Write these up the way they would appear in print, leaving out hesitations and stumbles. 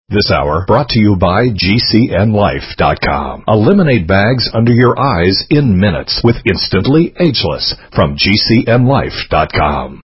This hour brought to you by GCNLife.com. Eliminate bags under your eyes in minutes with Instantly Ageless from GCNLife.com.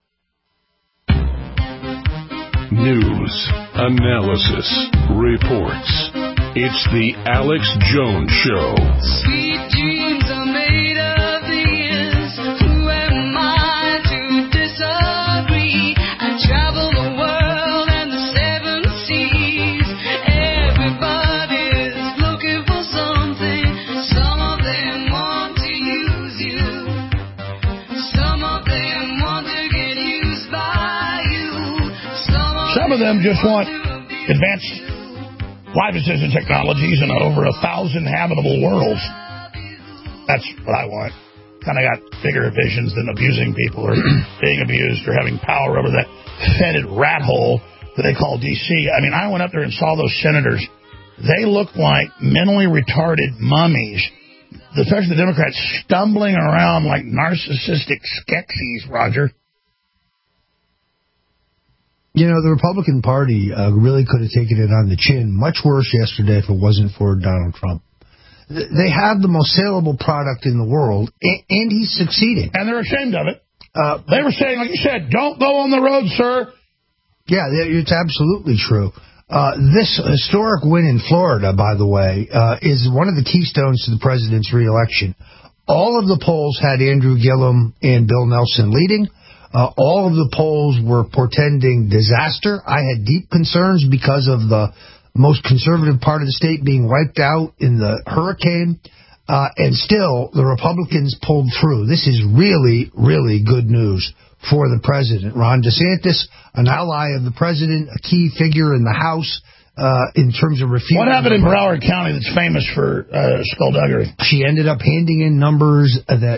News, analysis, reports. It's the Alex Jones Show. Sweet dreams are made of these. Who am I to disagree? I travel the world and the seven seas. Everybody's looking for something. Some of them want to use you. Some of them want to get used by you. Some of them just want advanced life assistant technologies and over 1,000 habitable worlds. That's what I want. Kind of got bigger visions than abusing people or being abused or having power over that fetid rat hole that they call D.C. I mean, I went up there and saw those senators. They look like mentally retarded mummies. Especially the Democrats stumbling around like narcissistic Skeksis, Roger. You know, the Republican Party really could have taken it on the chin much worse yesterday if it wasn't for Donald Trump. They have the most saleable product in the world, and he's succeeding. And they're ashamed of it. They were saying, like you said, don't go on the road, sir. Yeah, it's absolutely true. This historic win in Florida, by the way, is one of the keystones to the president's reelection. All of the polls had Andrew Gillum and Bill Nelson leading. All of the polls were portending disaster. I had deep concerns because of the most conservative part of the state being wiped out in the hurricane. And still, the Republicans pulled through. This is really, really good news for the president. Ron DeSantis, an ally of the president, a key figure in the House in terms of refuting. What happened in Broward County that's famous for skullduggery? She ended up handing in numbers that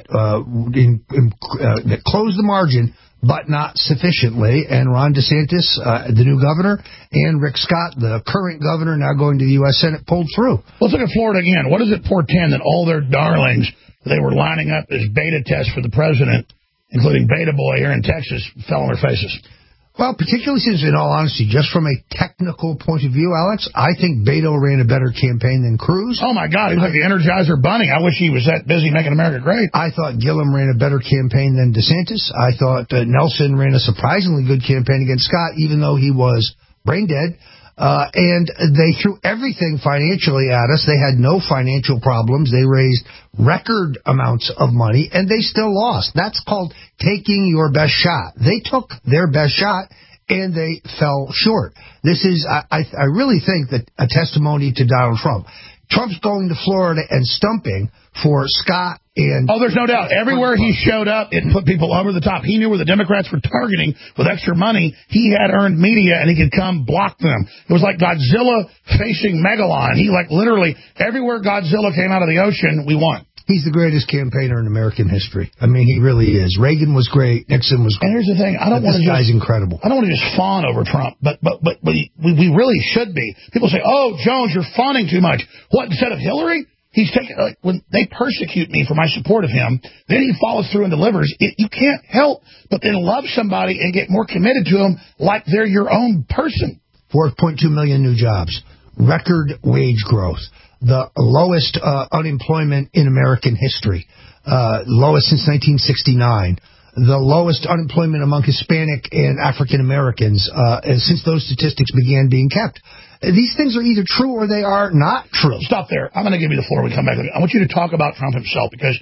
closed the margin, but not sufficiently. And Ron DeSantis, the new governor, and Rick Scott, the current governor, now going to the U.S. Senate, pulled through. Let's look at Florida again. What does it portend that all their darlings, they were lining up as beta tests for the president, including Beta Boy here in Texas, fell on their faces? Well, particularly since, in all honesty, just from a technical point of view, Alex, I think Beto ran a better campaign than Cruz. Oh, my God. He was like the Energizer Bunny. I wish he was that busy making America great. I thought Gillum ran a better campaign than DeSantis. I thought Nelson ran a surprisingly good campaign against Scott, even though he was brain dead. And they threw everything financially at us. They had no financial problems. They raised record amounts of money, and they still lost. That's called taking your best shot. They took their best shot, and they fell short. This is, I really think, that a testimony to Donald Trump. Trump's going to Florida and stumping for Scott and... Oh, there's no doubt. Everywhere he showed up, it put people over the top. He knew where the Democrats were targeting with extra money. He had earned media, and he could come block them. It was like Godzilla facing Megalon. He, like, literally, everywhere Godzilla came out of the ocean, we won. He's the greatest campaigner in American history. I mean, he really is. Reagan was great. Nixon was great. And here's the thing. I don't want to This guy's incredible. I don't want to just fawn over Trump, but we really should be. People say, oh, Jones, you're fawning too much. What, instead of Hillary? He's taking, like, when they persecute me for my support of him, then he follows through and delivers. You can't help but then love somebody and get more committed to them like they're your own person. 4.2 million new jobs. Record wage growth. The lowest unemployment in American history, lowest since 1969, the lowest unemployment among Hispanic and African Americans since those statistics began being kept. These things are either true or they are not true. Stop there. I'm going to give you the floor when we come back. I want you to talk about Trump himself, because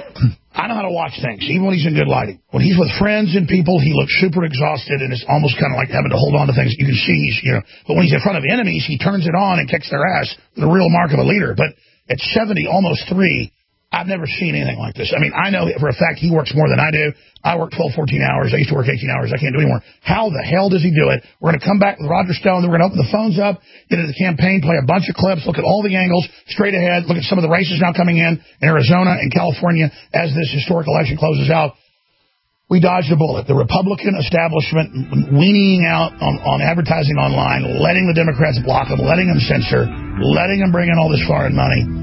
I know how to watch things, even when he's in good lighting. When he's with friends and people, he looks super exhausted, and it's almost kind of like having to hold on to things. You can see he's, but when he's in front of enemies, he turns it on and kicks their ass. The real mark of a leader. But at 70, almost 3, I've never seen anything like this. I mean, I know for a fact he works more than I do. I work 12, 14 hours. I used to work 18 hours. I can't do anymore. How the hell does he do it? We're going to come back with Roger Stone. Then we're going to open the phones up, get into the campaign, play a bunch of clips, look at all the angles, straight ahead, look at some of the races now coming in Arizona and California as this historic election closes out. We dodged a bullet. The Republican establishment weaning out on advertising online, letting the Democrats block them, letting them censor, letting them bring in all this foreign money.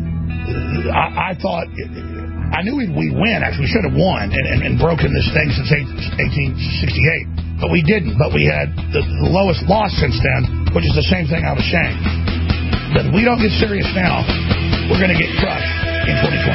I thought, I knew we'd win, actually. We should have won and broken this thing since 1868. But we didn't. But we had the lowest loss since then. which is the same thing I was saying. But if we don't get serious now, we're going to get crushed in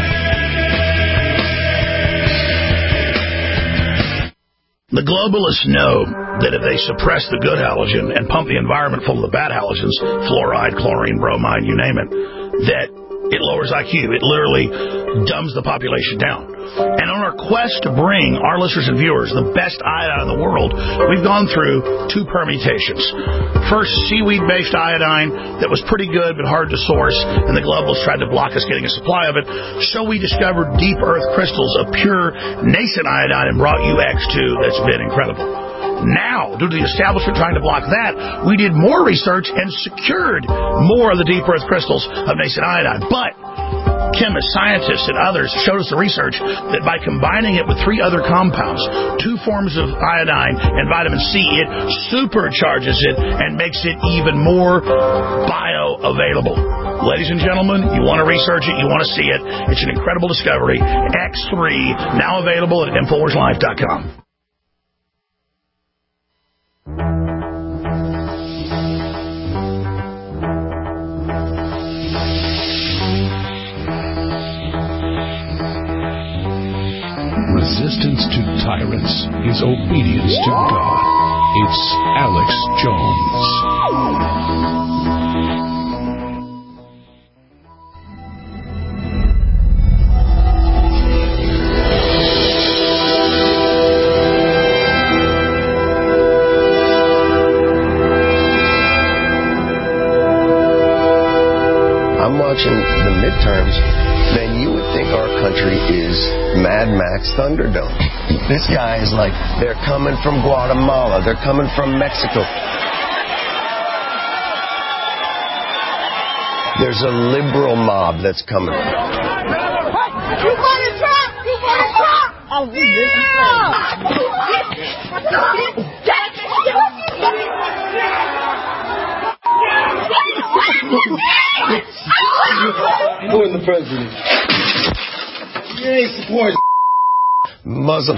2020. The globalists know that if they suppress the good halogen and pump the environment full of the bad halogens, fluoride, chlorine, bromide, you name it, that it lowers IQ. It literally dumbs the population down. And on our quest to bring our listeners and viewers the best iodine in the world, we've gone through two permutations. First, seaweed-based iodine that was pretty good but hard to source, and the globalists tried to block us getting a supply of it. So we discovered deep earth crystals of pure nascent iodine and brought you X2 that's been incredible. Now, due to the establishment trying to block that, we did more research and secured more of the deep earth crystals of nascent iodine. But chemists, scientists, and others showed us the research that by combining it with 3 other compounds, 2 forms of iodine and vitamin C, it supercharges it and makes it even more bioavailable. Ladies and gentlemen, you want to research it, you want to see it. It's an incredible discovery. X3, now available at InfoWarsLife.com. Resistance to tyrants is obedience to God. It's Alex Jones. I'm watching the midterms, then you would think our country is Mad Max Thunderdome. This guy is like, they're coming from Guatemala, they're coming from Mexico. There's a liberal mob that's coming. You voted Trump! You voted Trump! Oh, you Who is the president? You ain't support Muslims.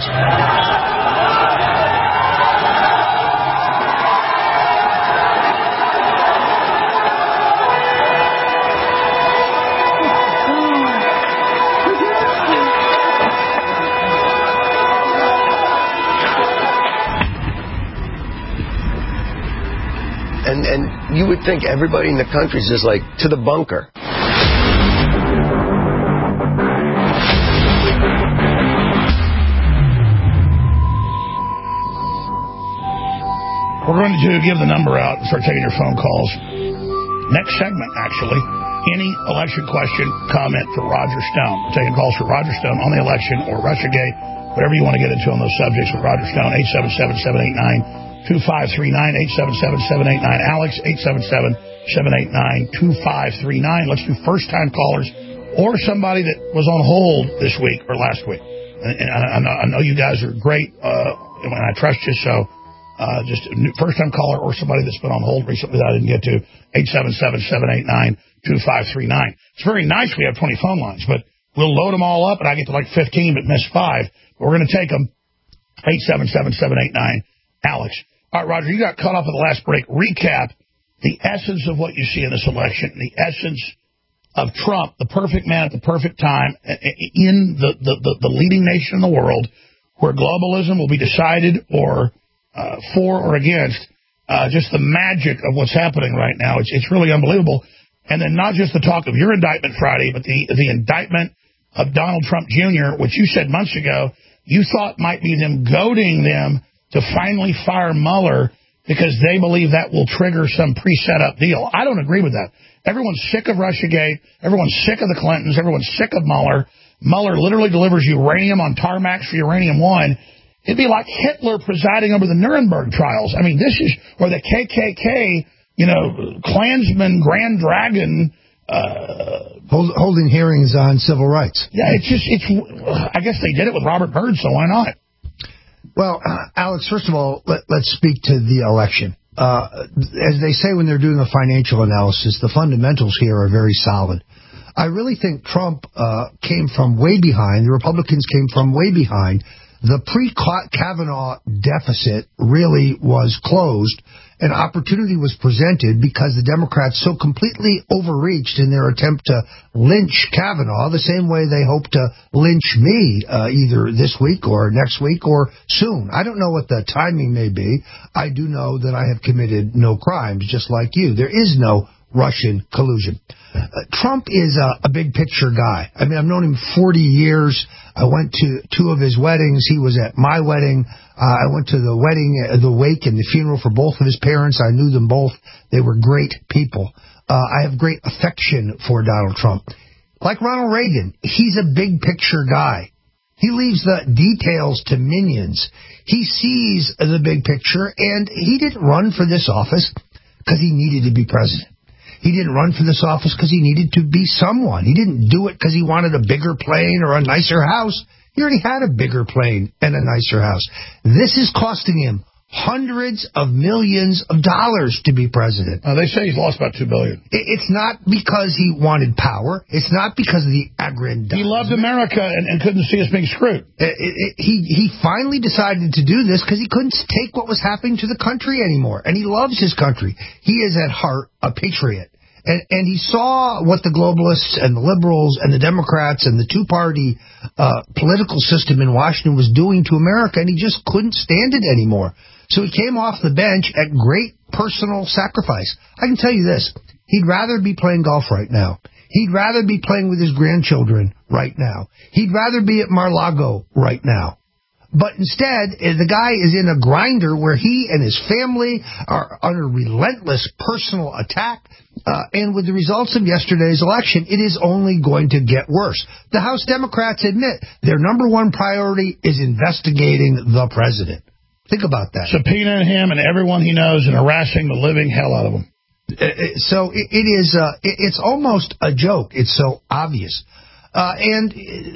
And you would think everybody in the country is just like, to the bunker. We're going to give the number out and start taking your phone calls. Next segment, actually. Any election question, comment for Roger Stone. We're taking calls for Roger Stone on the election or Russiagate, whatever you want to get into on those subjects with Roger Stone. 877-789-2539, 877-789-ALEX, 877-789-2539. Let's do first-time callers or somebody that was on hold this week or last week. And I know you guys are great, and I trust you, so just a first-time caller or somebody that's been on hold recently that I didn't get to, 877-789-2539. It's very nice we have 20 phone lines, but we'll load them all up, and I get to like 15 but miss 5. But we're going to take them, 877-789-ALEX. All right, Roger, you got caught up at the last break. Recap the essence of what you see in this election, the essence of Trump, the perfect man at the perfect time in the leading nation in the world where globalism will be decided or for or against, just the magic of what's happening right now. It's really unbelievable. And then not just the talk of your indictment Friday, but the indictment of Donald Trump Jr., which you said months ago you thought might be them goading them to finally fire Mueller because they believe that will trigger some pre-set-up deal. I don't agree with that. Everyone's sick of Russiagate. Everyone's sick of the Clintons. Everyone's sick of Mueller. Mueller literally delivers uranium on tarmacs for Uranium One. It'd be like Hitler presiding over the Nuremberg trials. I mean, this is, or the KKK, Klansman, Grand Dragon, holding hearings on civil rights. Yeah, I guess they did it with Robert Byrd, so why not? Well, Alex, first of all, let's speak to the election. As they say when they're doing a financial analysis, the fundamentals here are very solid. I really think Trump came from way behind. The Republicans came from way behind. The pre-Kavanaugh deficit really was closed, an opportunity was presented because the Democrats so completely overreached in their attempt to lynch Kavanaugh the same way they hope to lynch me either this week or next week or soon. I don't know what the timing may be. I do know that I have committed no crimes, just like you. There is no Russian collusion. Trump is a big picture guy. I mean, I've known him 40 years. I went to 2 of his weddings. He was at my wedding. I went to the wedding, the wake, and the funeral for both of his parents. I knew them both. They were great people. I have great affection for Donald Trump. Like Ronald Reagan, he's a big picture guy. He leaves the details to minions. He sees the big picture, and he didn't run for this office because he needed to be president. He didn't run for this office because he needed to be someone. He didn't do it because he wanted a bigger plane or a nicer house. He already had a bigger plane and a nicer house. This is costing him hundreds of millions of dollars to be president. They say he's lost about $2 billion. It's not because he wanted power. It's not because of the aggrandizement. He loved America and couldn't see us being screwed. He finally decided to do this because he couldn't take what was happening to the country anymore. And he loves his country. He is at heart a patriot. And he saw what the globalists and the liberals and the Democrats and the two-party political system in Washington was doing to America, and he just couldn't stand it anymore. So he came off the bench at great personal sacrifice. I can tell you this. He'd rather be playing golf right now. He'd rather be playing with his grandchildren right now. He'd rather be at Mar-a-Lago right now. But instead, the guy is in a grinder where he and his family are under relentless personal attack. And with the results of yesterday's election, it is only going to get worse. The House Democrats admit their number one priority is investigating the president. Think about that. Subpoenaing him and everyone he knows and harassing the living hell out of him. So it's almost a joke. It's so obvious. And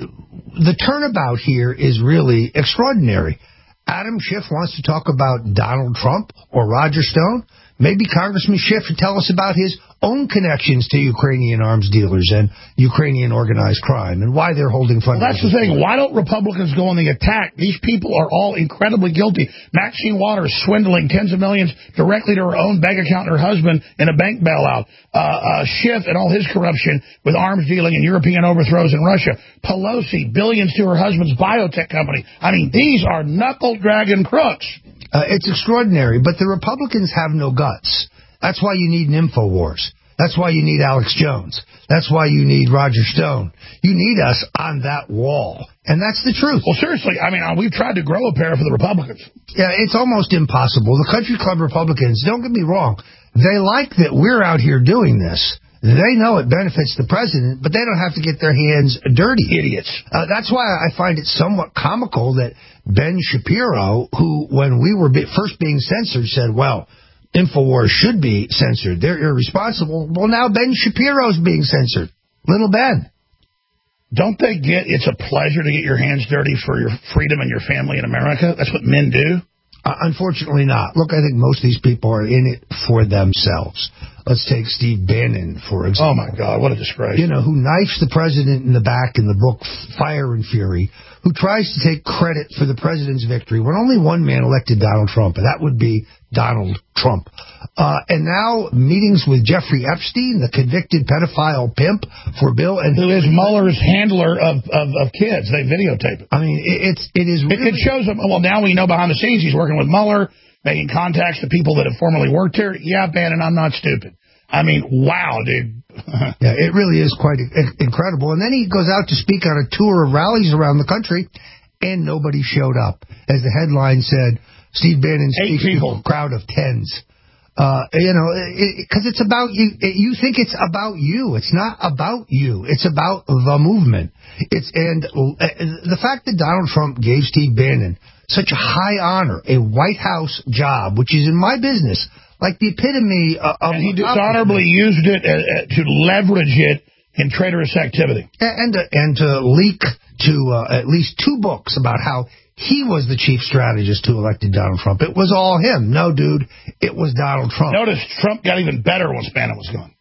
the turnabout here is really extraordinary. Adam Schiff wants to talk about Donald Trump or Roger Stone. Maybe Congressman Schiff should tell us about his own connections to Ukrainian arms dealers and Ukrainian organized crime and why they're holding fundraisers. Well, that's the thing. Why don't Republicans go on the attack? These people are all incredibly guilty. Maxine Waters swindling tens of millions directly to her own bank account and her husband in a bank bailout. Schiff and all his corruption with arms dealing and European overthrows in Russia. Pelosi, billions to her husband's biotech company. I mean, these are knuckle-dragging crooks. It's extraordinary, but the Republicans have no guts. That's why you need an InfoWars. That's why you need Alex Jones. That's why you need Roger Stone. You need us on that wall. And that's the truth. Well, seriously, I mean, we've tried to grow a pair for the Republicans. Yeah, it's almost impossible. The Country Club Republicans, don't get me wrong, they like that we're out here doing this. They know it benefits the president, but they don't have to get their hands dirty. Idiots. That's why I find it somewhat comical that Ben Shapiro, who, when we were first being censored, said, well, InfoWars should be censored. They're irresponsible. Well, now Ben Shapiro's being censored. Little Ben. Don't they get it's a pleasure to get your hands dirty for your freedom and your family in America? That's what men do? Unfortunately not. Look, I think most of these people are in it for themselves. Let's take Steve Bannon, for example. Oh, my God, what a disgrace. You know, who knifes the president in the back in the book Fire and Fury, who tries to take credit for the president's victory when only one man elected Donald Trump, and that would be Donald Trump. And now meetings with Jeffrey Epstein, the convicted pedophile pimp for Bill. And who is Mueller's handler of kids. They videotape it. I mean, it is really... It shows them, well, now we know behind the scenes he's working with Mueller, making contacts to people that have formerly worked here. Yeah, Bannon, I'm not stupid. I mean, wow, dude. Yeah, it really is quite incredible. And then he goes out to speak on a tour of rallies around the country, and nobody showed up. As the headline said, Steve Bannon speaks to a crowd of tens. You know, because it's about you. You think it's about you. It's not about you. It's about the movement. And the fact that Donald Trump gave Steve Bannon such a high honor, a White House job, which is in my business, like the epitome of... And he dishonorably used it to leverage it in traitorous activity. And to leak to at least 2 books about how he was the chief strategist who elected Donald Trump. It was all him. No, dude, it was Donald Trump. Notice Trump got even better once Bannon was gone.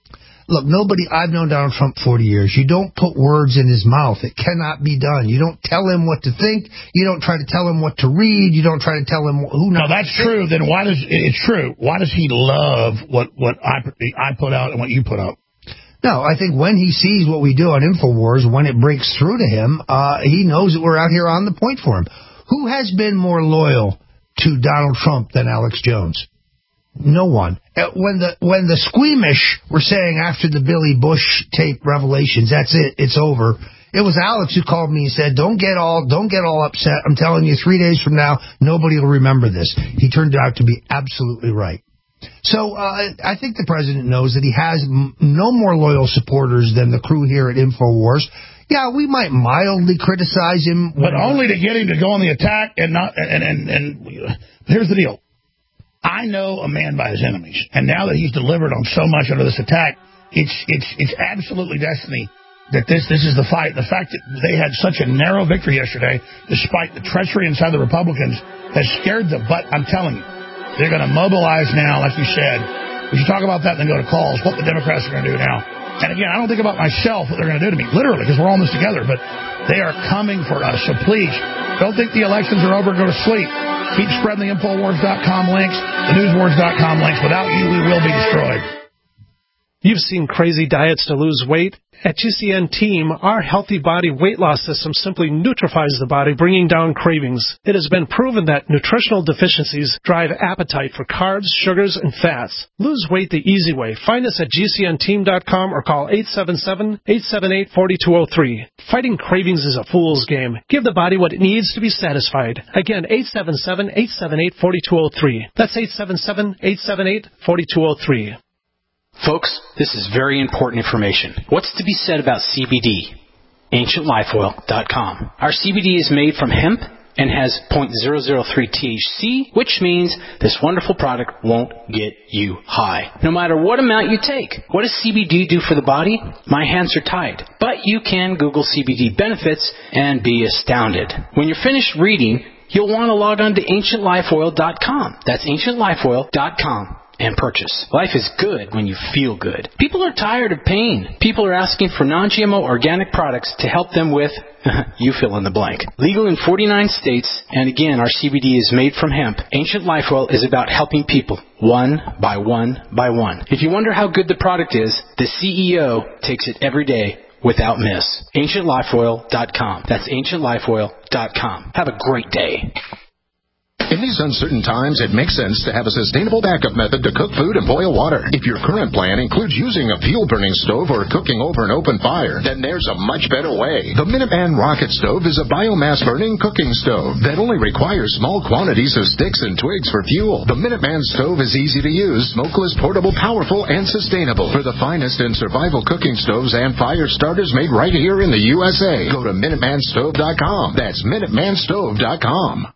Look, I've known Donald Trump 40 years. You don't put words in his mouth. It cannot be done. You don't tell him what to think. You don't try to tell him what to read. You don't try to tell him who knows. No, that's true. Then it's true. Why does he love what I put out and what you put out? No, I think when he sees what we do on InfoWars, when it breaks through to him, he knows that we're out here on the point for him. Who has been more loyal to Donald Trump than Alex Jones? No one. When the squeamish were saying after the Billy Bush tape revelations, that's it, it's over. It was Alex who called me and said, don't get all upset. I'm telling you, 3 days from now, nobody will remember this. He turned out to be absolutely right. So I think the president knows that he has no more loyal supporters than the crew here at InfoWars. Yeah, we might mildly criticize him, but only to get him to go on the attack and not. And here's the deal: I know a man by his enemies, and now that he's delivered on so much under this attack, it's absolutely destiny that this is the fight. The fact that they had such a narrow victory yesterday, despite the treachery inside the Republicans, has scared them. But I'm telling you, they're going to mobilize now, like you said. We should talk about that and then go to calls. What the Democrats are going to do now. And again, I don't think about myself, what they're going to do to me, literally, because we're all in this together. But they are coming for us. So please, don't think the elections are over. Go to sleep. Keep spreading the Infowars.com links, the Newswars.com links. Without you, we will be destroyed. You've seen crazy diets to lose weight. At GCN Team, our healthy body weight loss system simply neutralizes the body, bringing down cravings. It has been proven that nutritional deficiencies drive appetite for carbs, sugars, and fats. Lose weight the easy way. Find us at GCNteam.com or call 877-878-4203. Fighting cravings is a fool's game. Give the body what it needs to be satisfied. Again, 877-878-4203. That's 877-878-4203. Folks, this is very important information. What's to be said about CBD? AncientLifeOil.com. Our CBD is made from hemp and has 0.003 THC, which means this wonderful product won't get you high, no matter what amount you take. What does CBD do for the body? My hands are tied. But you can Google CBD benefits and be astounded. When you're finished reading, you'll want to log on to AncientLifeOil.com. That's AncientLifeOil.com. And purchase. Life is good when you feel good. People are tired of pain. People are asking for non-GMO organic products to help them with, you fill in the blank. Legal in 49 states, and again, our CBD is made from hemp. Ancient Life Oil is about helping people, one by one by one. If you wonder how good the product is, the CEO takes it every day without miss. AncientLifeOil.com. That's AncientLifeOil.com. Have a great day. In these uncertain times, it makes sense to have a sustainable backup method to cook food and boil water. If your current plan includes using a fuel-burning stove or cooking over an open fire, then there's a much better way. The Minuteman Rocket Stove is a biomass-burning cooking stove that only requires small quantities of sticks and twigs for fuel. The Minuteman Stove is easy to use, smokeless, portable, powerful, and sustainable. For the finest in survival cooking stoves and fire starters made right here in the USA, go to MinutemanStove.com. That's MinutemanStove.com.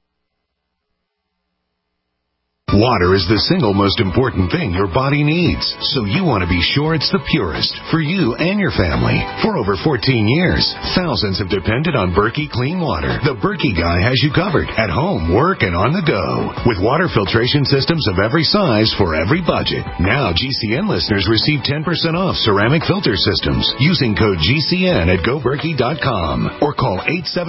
Water is the single most important thing your body needs, so you want to be sure it's the purest for you and your family. For over 14 years, thousands have depended on Berkey Clean Water. The Berkey guy has you covered at home, work, and on the go. With water filtration systems of every size for every budget. Now GCN listeners receive 10% off ceramic filter systems using code GCN at GoBerkey.com or call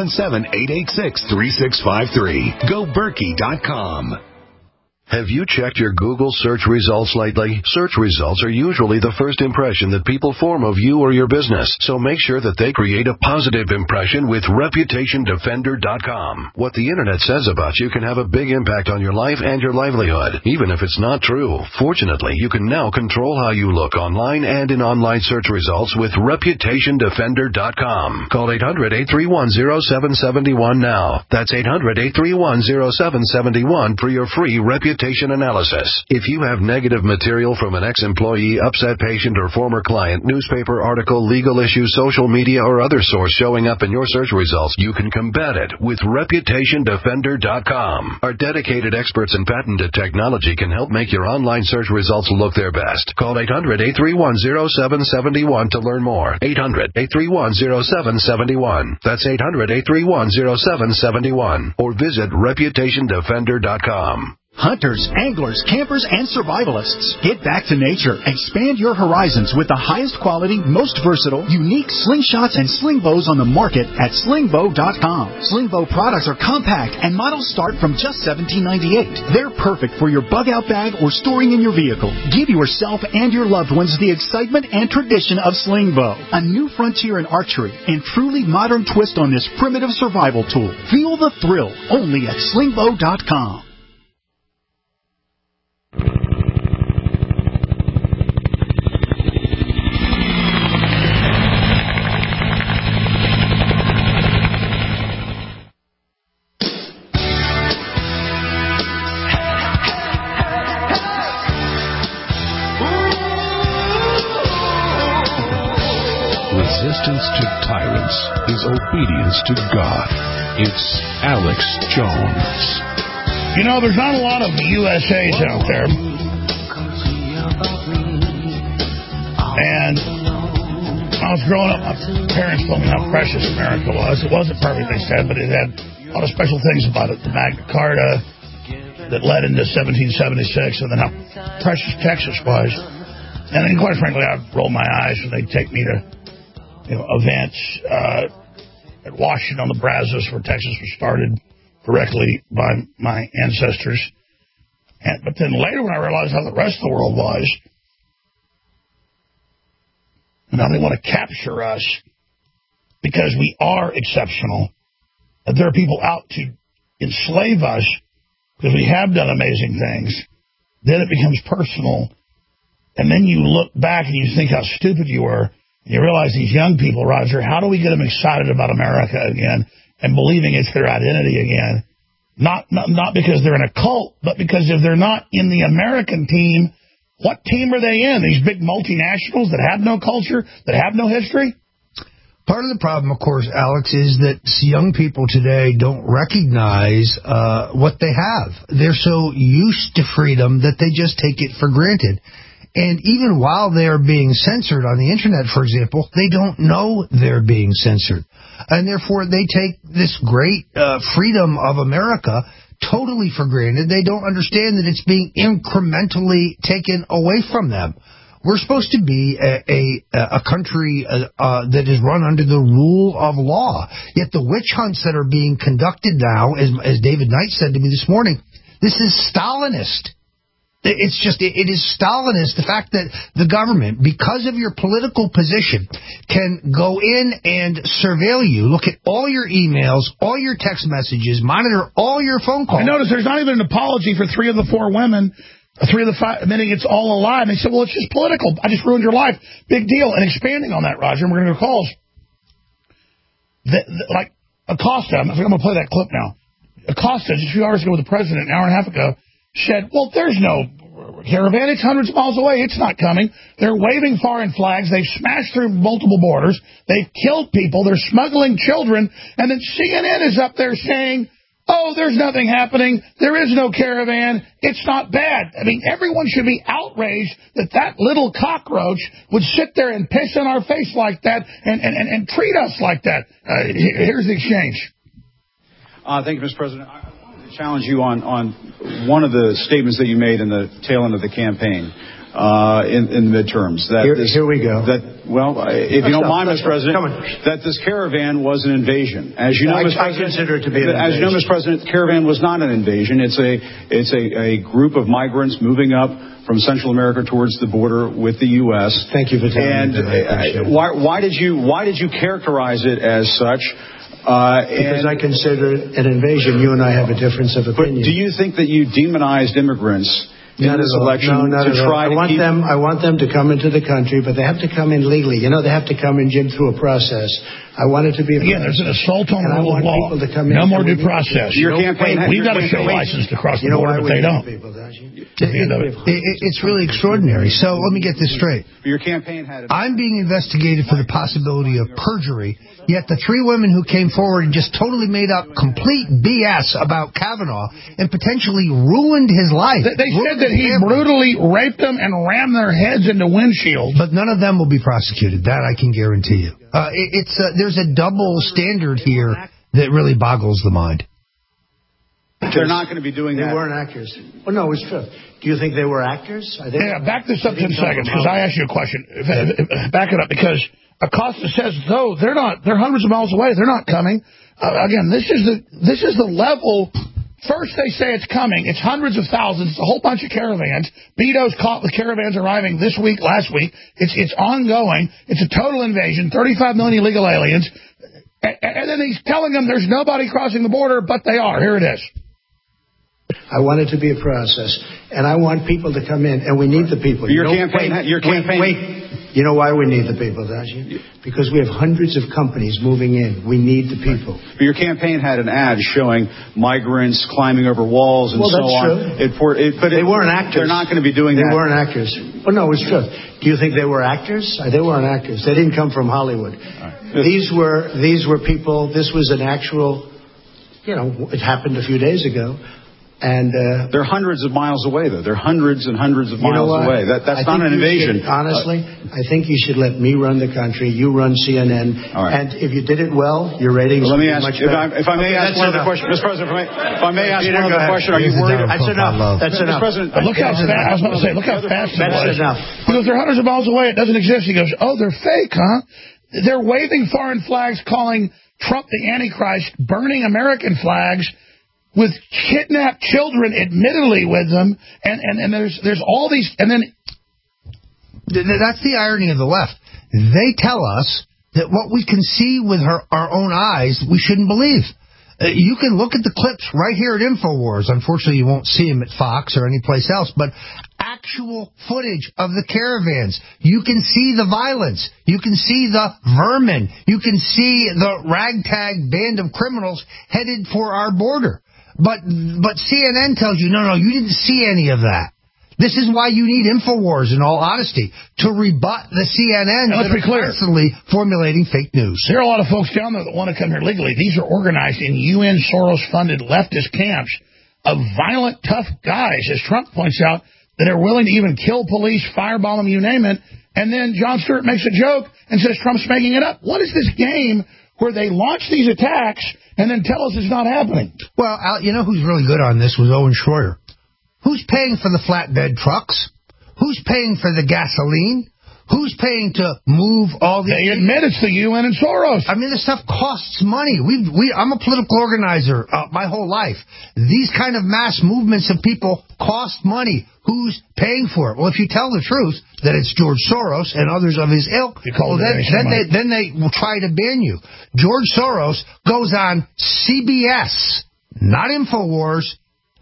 877-886-3653. GoBerkey.com. Have you checked your Google search results lately? Search results are usually the first impression that people form of you or your business, so make sure that they create a positive impression with ReputationDefender.com. What the Internet says about you can have a big impact on your life and your livelihood, even if it's not true. Fortunately, you can now control how you look online and in online search results with ReputationDefender.com. Call 800-831-0771 now. That's 800-831-0771 for your free reputation analysis. If you have negative material from an ex-employee, upset patient, or former client, newspaper article, legal issue, social media, or other source showing up in your search results, you can combat it with ReputationDefender.com. Our dedicated experts in patented technology can help make your online search results look their best. Call 800-831-0771 to learn more. 800-831-0771. That's 800-831-0771. Or visit ReputationDefender.com. Hunters, anglers, campers, and survivalists, get back to nature. Expand your horizons with the highest quality, most versatile, unique slingshots and sling bows on the market at slingbow.com. Slingbow products are compact and models start from just $17.98. They're perfect for your bug-out bag or storing in your vehicle. Give yourself and your loved ones the excitement and tradition of Slingbow, a new frontier in archery and truly modern twist on this primitive survival tool. Feel the thrill only at slingbow.com. Resistance to tyrants is obedience to God. It's Alex Jones. You know, there's not a lot of USAs out there. And when I was growing up, my parents told me how precious America was. It wasn't perfect, they said, but it had a lot of special things about it. The Magna Carta that led into 1776, and then how precious Texas was. And then, quite frankly, I'd roll my eyes when they'd take me to events at Washington on the Brazos, where Texas was started directly by my ancestors. But then later, when I realized how the rest of the world was, and how they want to capture us because we are exceptional, that there are people out to enslave us because we have done amazing things, then it becomes personal. And then you look back and you think how stupid you were. And you realize these young people, Roger, how do we get them excited about America again and believing it's their identity again? Not because they're in a cult, but because if they're not in the American team, what team are they in? These big multinationals that have no culture, that have no history? Part of the problem, of course, Alex, is that young people today don't recognize what they have. They're so used to freedom that they just take it for granted. And even while they're being censored on the Internet, for example, they don't know they're being censored. And therefore, they take this great freedom of America totally for granted. They don't understand that it's being incrementally taken away from them. We're supposed to be a country that is run under the rule of law. Yet the witch hunts that are being conducted now, as David Knight said to me this morning, this is Stalinist. It is Stalinist, the fact that the government, because of your political position, can go in and surveil you, look at all your emails, all your text messages, monitor all your phone calls. I notice there's not even an apology for 3 of the 4 women, 3 of the 5, admitting it's all a lie. And they said, well, it's just political. I just ruined your life. Big deal. And expanding on that, Roger, and we're going to go calls. Like Acosta, I'm going to play that clip now. Acosta, just a few hours ago with the president, an hour and a half ago, said, well, there's no caravan. It's hundreds of miles away. It's not coming. They're waving foreign flags. They've smashed through multiple borders. They've killed people. They're smuggling children. And then CNN is up there saying, oh, there's nothing happening. There is no caravan. It's not bad. I mean, everyone should be outraged that that little cockroach would sit there and piss in our face like that and treat us like that. Here's the exchange. Thank you, Mr. President. I wanted to challenge you on one of the statements that you made in the tail end of the campaign in the midterms. That here we go. If you don't mind, Mr. President, that this caravan was an invasion. As you know, Mr. President, I consider it to be an invasion. As you know, Mr. President, the caravan was not an invasion. It's a group of migrants moving up from Central America towards the border with the U.S. Thank you for telling me that. Why did you characterize it as such? Because I consider it an invasion. You and I have a difference of opinion. But do you think that you demonized immigrants in this election to try to keep them? I want them to come into the country, but they have to come in legally. You know, they have to come in, Jim, through a process. I want it to be there's an assault on the rule of law. No more due process. Your campaign, we've got to show license to cross the border, but they don't. It's really extraordinary. So let me get this straight. Your campaign had. I'm being investigated for the possibility of perjury. Yet the 3 women who came forward and just totally made up complete BS about Kavanaugh and potentially ruined his life. They said that he brutally raped them and rammed their heads into windshields. But none of them will be prosecuted. That I can guarantee you. There's a double standard here that really boggles the mind. They're not going to be doing that. They weren't actors. Well, no, it's true. Do you think they were actors? Back this up 10 seconds, because I asked you a question. Back it up, because Acosta says, though, they're hundreds of miles away. They're not coming. Again, this is the level. First, they say it's coming. It's hundreds of thousands. It's a whole bunch of caravans. Beto's caught with caravans arriving this week, last week. It's ongoing. It's a total invasion. 35 million illegal aliens. And then he's telling them there's nobody crossing the border, but they are. Here it is. I want it to be a process, and I want people to come in, and we need the people. Your campaign. Wait. You know why we need the people, don't you? Because we have hundreds of companies moving in. We need the people. But your campaign had an ad showing migrants climbing over walls and so on. That's true. But they weren't actors. They're not going to be doing that. They weren't actors. Well, no, it's true. Do you think they were actors? They weren't actors. They didn't come from Hollywood. Right. These were people. This was an actual. It happened a few days ago. And they're hundreds of miles away, though. They're hundreds and hundreds of miles away. That's not an invasion. Honestly, I think you should let me run the country. You run CNN. All right. And if you did it well, your ratings would be much better. If I may ask one other question, Mr. President, if I may ask one other question, are you worried? That's enough. That's enough. Mr. President, look how fast. I was about to say, look how fast it was. That's enough. He goes, they're hundreds of miles away. It doesn't exist. He goes, oh, they're fake, huh? They're waving foreign flags, calling Trump the Antichrist, burning American flags, with kidnapped children, admittedly, with them, and there's all these, and then that's the irony of the left. They tell us that what we can see with our own eyes, we shouldn't believe. You can look at the clips right here at InfoWars. Unfortunately, you won't see them at Fox or anyplace else, but actual footage of the caravans. You can see the violence. You can see the vermin. You can see the ragtag band of criminals headed for our border. But CNN tells you, no, you didn't see any of that. This is why you need InfoWars, in all honesty, to rebut the CNN that are constantly formulating fake news. There are a lot of folks down there that want to come here legally. These are organized in UN Soros-funded leftist camps of violent, tough guys, as Trump points out, that are willing to even kill police, firebomb them, you name it. And then Jon Stewart makes a joke and says Trump's making it up. What is this game where they launch these attacks and then tell us it's not happening? Well, Al, you know who's really good on this was Owen Schroyer. Who's paying for the flatbed trucks? Who's paying for the gasoline? Who's paying to move all the... They admit it's the UN and Soros. I mean, this stuff costs money. I'm a political organizer my whole life. These kind of mass movements of people cost money. Who's paying for it? Well, if you tell the truth that it's George Soros and others of his ilk, then they will try to ban you. George Soros goes on CBS, not InfoWars,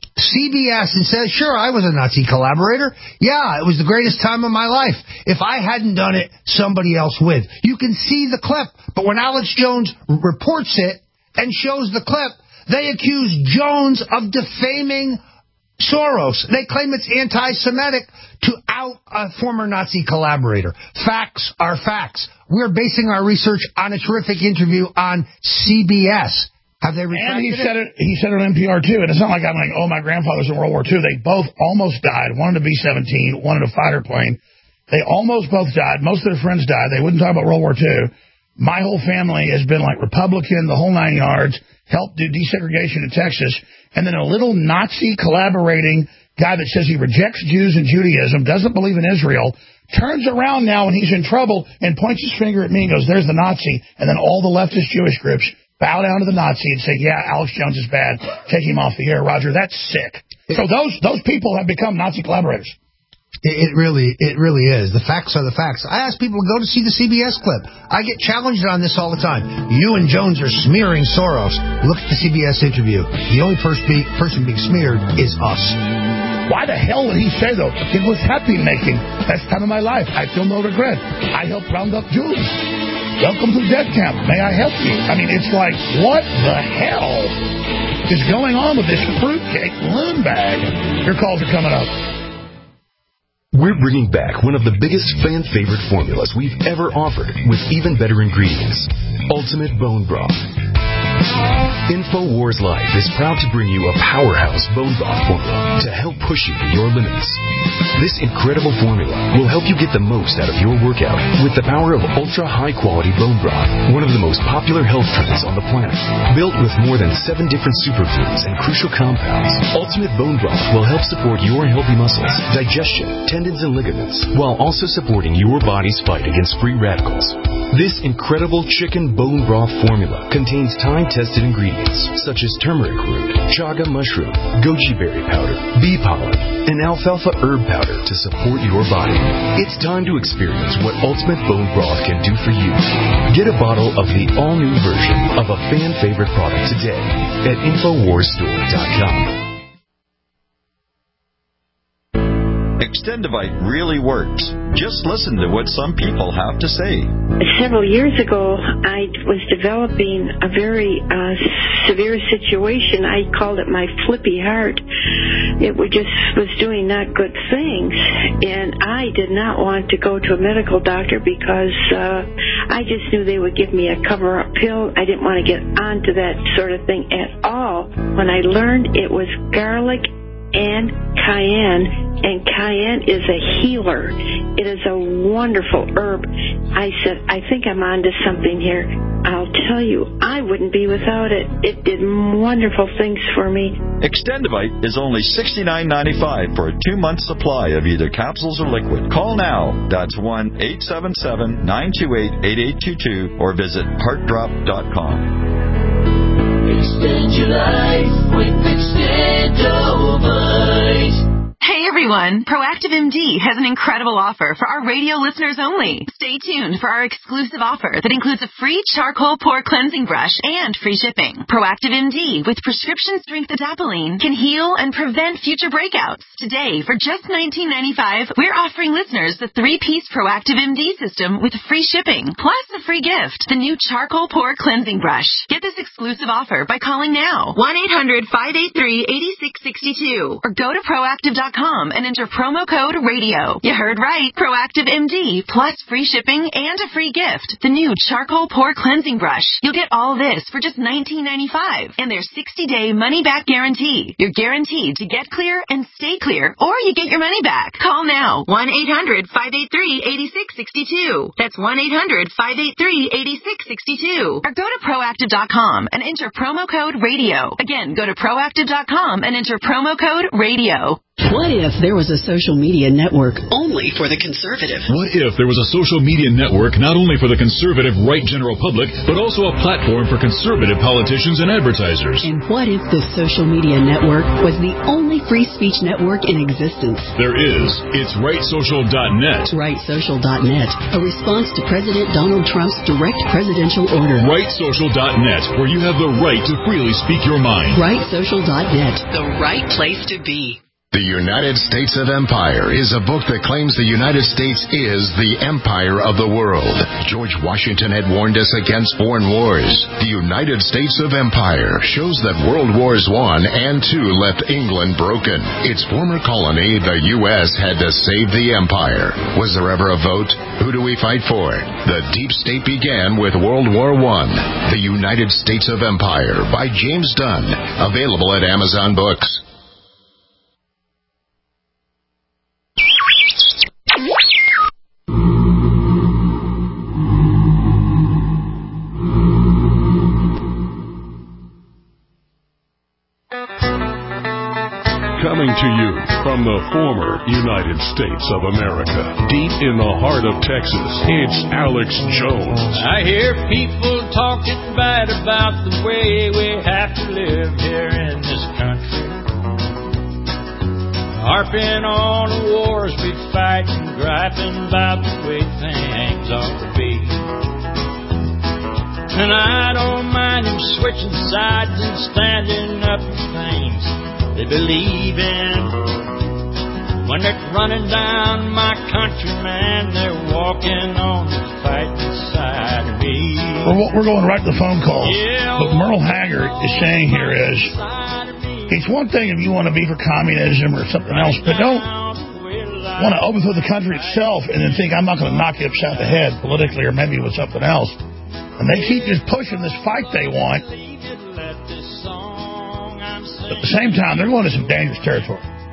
CBS, and says, sure, I was a Nazi collaborator. Yeah, it was the greatest time of my life. If I hadn't done it, somebody else would. You can see the clip, but when Alex Jones reports it and shows the clip, they accuse Jones of defaming Soros. They claim it's anti-Semitic to out a former Nazi collaborator. Facts are facts. We're basing our research on a terrific interview on CBS. Have they retracted it? He said it on NPR, too. And it's not like I'm like, oh, my grandfather's in World War II. They both almost died. One in a B-17, one in a fighter plane. They almost both died. Most of their friends died. They wouldn't talk about World War II. My whole family has been like Republican, the whole 9 yards, helped do desegregation in Texas. And then a little Nazi collaborating guy that says he rejects Jews and Judaism, doesn't believe in Israel, turns around now when he's in trouble and points his finger at me and goes, there's the Nazi. And then all the leftist Jewish groups bow down to the Nazi and say, yeah, Alex Jones is bad. Take him off the air, Roger. That's sick. So those people have become Nazi collaborators. It really is. The facts are the facts. I ask people to go to see the CBS clip. I get challenged on this all the time. You and Jones are smearing Soros. Look at the CBS interview. The only person being smeared is us. Why the hell would he say, though? It was happy making. Best time of my life. I feel no regret. I helped round up Jews. Welcome to death camp. May I help you? I mean, it's like, what the hell is going on with this fruitcake loon bag? Your calls are coming up. We're bringing back one of the biggest fan-favorite formulas we've ever offered with even better ingredients. Ultimate Bone Broth. InfoWars Life is proud to bring you a powerhouse bone broth formula to help push you to your limits. This incredible formula will help you get the most out of your workout with the power of ultra high-quality bone broth, one of the most popular health trends on the planet. Built with more than 7 different superfoods and crucial compounds, Ultimate Bone Broth will help support your healthy muscles, digestion, tendons, and ligaments, while also supporting your body's fight against free radicals. This incredible chicken bone broth formula contains time-tested ingredients such as turmeric root, chaga mushroom, goji berry powder, bee pollen, and alfalfa herb powder to support your body. It's time to experience what Ultimate Bone Broth can do for you. Get a bottle of the all-new version of a fan-favorite product today at InfoWarsStore.com. Extendivite really works. Just listen to what some people have to say. Several years ago, I was developing a very severe situation. I called it my flippy heart. It was doing not good things, and I did not want to go to a medical doctor because I just knew they would give me a cover-up pill. I didn't want to get onto that sort of thing at all. When I learned it was garlic and cayenne is a healer. It is a wonderful herb. I said, I think I'm onto something here. I'll tell you, I wouldn't be without it. It did wonderful things for me. Extendivite is only $69.95 for a 2-month supply of either capsules or liquid. Call now. That's 1-877-928-8822 or visit heartdrop.com. Extend your life with Extendivite. Hey everyone, Proactive MD has an incredible offer for our radio listeners only. Stay tuned for our exclusive offer that includes a free charcoal pore cleansing brush and free shipping. Proactive MD with prescription strength adapalene can heal and prevent future breakouts. Today, for just $19.95, we're offering listeners the 3-piece Proactive MD system with free shipping, plus a free gift, the new charcoal pore cleansing brush. Get this exclusive offer by calling now, 1-800-583-8662, or go to proactive.com and enter promo code RADIO. You heard right. Proactive MD plus free shipping and a free gift. The new charcoal pore cleansing brush. You'll get all this for just $19.95 and their 60-day money-back guarantee. You're guaranteed to get clear and stay clear, or you get your money back. Call now. 1-800-583-8662. That's 1-800-583-8662. Or go to proactive.com and enter promo code RADIO. Again, go to proactive.com and enter promo code RADIO. What if there was a social media network only for the conservative? What if there was a social media network not only for the conservative right general public, but also a platform for conservative politicians and advertisers? And what if the social media network was the only free speech network in existence? There is. It's RightSocial.net. RightSocial.net, a response to President Donald Trump's direct presidential order. RightSocial.net, where you have the right to freely speak your mind. RightSocial.net, the right place to be. The United States of Empire is a book that claims the United States is the empire of the world. George Washington had warned us against foreign wars. The United States of Empire shows that World Wars I and II left England broken. Its former colony, the U.S., had to save the empire. Was there ever a vote? Who do we fight for? The deep state began with World War I. The United States of Empire by James Dunn. Available at Amazon Books. Coming to you from the former United States of America, deep in the heart of Texas, it's Alex Jones. I hear people talking bad about the way we have to live here in this country, harping on the wars we fight and griping about the way things ought to be. And I don't mind them switching sides and standing up for things they believe in. When they're running down my country, man, they're walking on the fighting side of me. We're going right to the phone calls. Yeah, what Merle Haggard is saying here is, it's one thing if you want to be for communism or something else, but don't want to overthrow the country itself and then think I'm not going to knock you upside the head politically or maybe with something else. And they keep just pushing this fight they want. At the same time, they're going to some dangerous territory.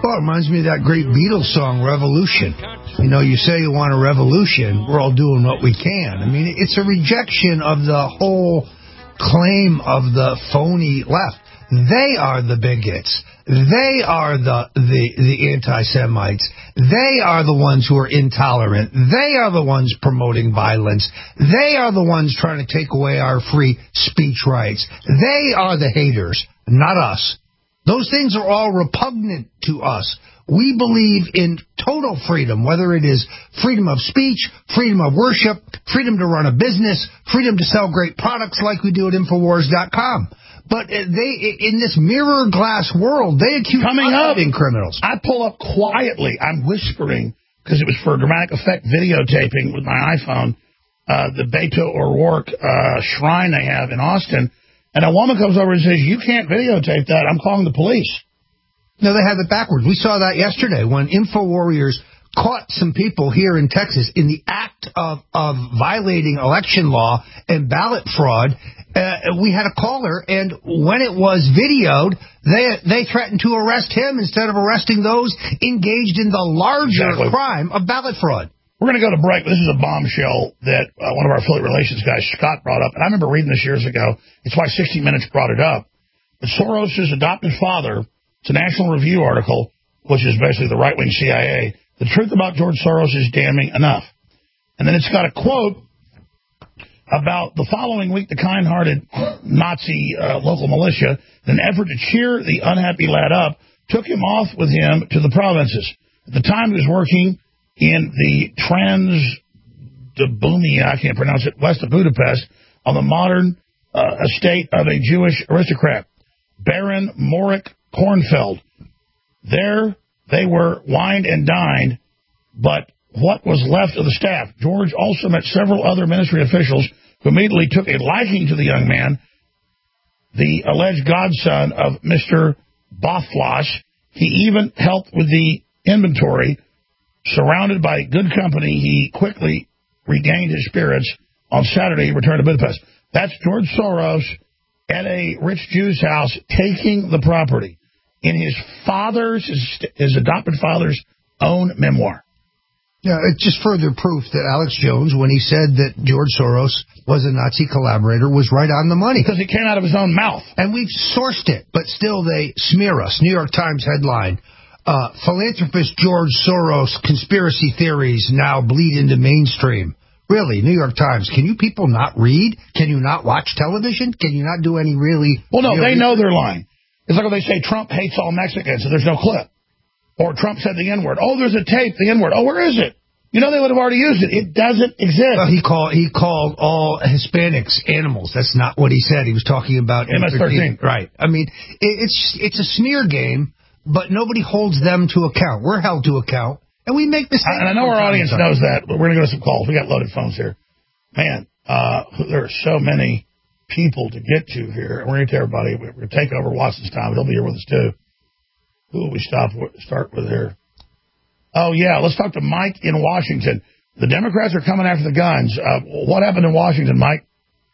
Well, it reminds me of that great Beatles song, Revolution. You know, you say you want a revolution, we're all doing what we can. I mean, it's a rejection of the whole claim of the phony left. They are the bigots. They are the anti-Semites. They are the ones who are intolerant. They are the ones promoting violence. They are the ones trying to take away our free speech rights. They are the haters, not us. Those things are all repugnant to us. We believe in total freedom, whether it is freedom of speech, freedom of worship, freedom to run a business, freedom to sell great products like we do at Infowars.com. But they, in this mirror glass world, they accuse us of being criminals. I pull up quietly. I'm whispering, because it was for dramatic effect videotaping with my iPhone, the Beto O'Rourke shrine they have in Austin. And a woman comes over and says, "You can't videotape that. I'm calling the police." No, they have it backwards. We saw that yesterday when InfoWarriors caught some people here in Texas in the act of violating election law and ballot fraud. We had a caller, and when it was videoed, they threatened to arrest him instead of arresting those engaged in the larger crime of ballot fraud. We're going to go to break. This is a bombshell that one of our affiliate relations guys, Scott, brought up. And I remember reading this years ago. It's why 60 Minutes brought it up. But Soros' adopted father, it's a National Review article, which is basically the right-wing CIA. The truth about George Soros is damning enough. And then it's got a quote about the following week, the kind-hearted Nazi local militia, in an effort to cheer the unhappy lad up, took him off with him to the provinces. At the time, he was working in the Transdabumia, I can't pronounce it, west of Budapest, on the modern estate of a Jewish aristocrat, Baron Morik Kornfeld. There they were wined and dined, but what was left of the staff? George also met several other ministry officials who immediately took a liking to the young man, the alleged godson of Mr. Bothflash. He even helped with the inventory. Surrounded by good company, he quickly regained his spirits. On Saturday, he returned to Budapest. That's George Soros at a rich Jew's house taking the property in his adopted father's own memoir. Yeah, it's just further proof that Alex Jones, when he said that George Soros was a Nazi collaborator, was right on the money. Because it came out of his own mouth. And we've sourced it, but still they smear us. New York Times headline, philanthropist George Soros conspiracy theories now bleed into mainstream. Really, New York Times, can you people not read? Can you not watch television? Can you not do any really... Well, no, they know they're lying. It's like when they say Trump hates all Mexicans, so there's no clip. Or Trump said the N-word. Oh, there's a tape, the N-word. Oh, where is it? You know, they would have already used it. It doesn't exist. Well, he called all Hispanics animals. That's not what he said. He was talking about MS-13. Right. I mean, it's a smear game, but nobody holds them to account. We're held to account, and we make mistakes. And I know our audience knows that, but we're going to go to some calls. We got loaded phones here. Man, there are so many people to get to here. We're going to get to everybody. We're going to take over Watson's time. He'll be here with us, too. Who will we start with here? Oh, yeah, let's talk to Mike in Washington. The Democrats are coming after the guns. What happened in Washington, Mike?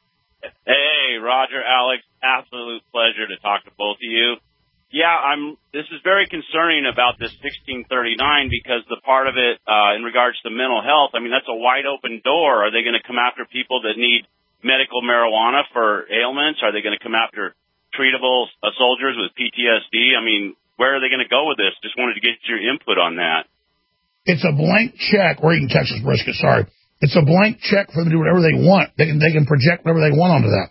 Hey, Roger, Alex, absolute pleasure to talk to both of you. Yeah, this is very concerning about this 1639 because the part of it in regards to mental health, I mean, that's a wide open door. Are they going to come after people that need medical marijuana for ailments? Are they going to come after treatable soldiers with PTSD? I mean, where are they going to go with this? Just wanted to get your input on that. It's a blank check. We're eating Texas brisket, sorry. It's a blank check for them to do whatever they want. They can project whatever they want onto that.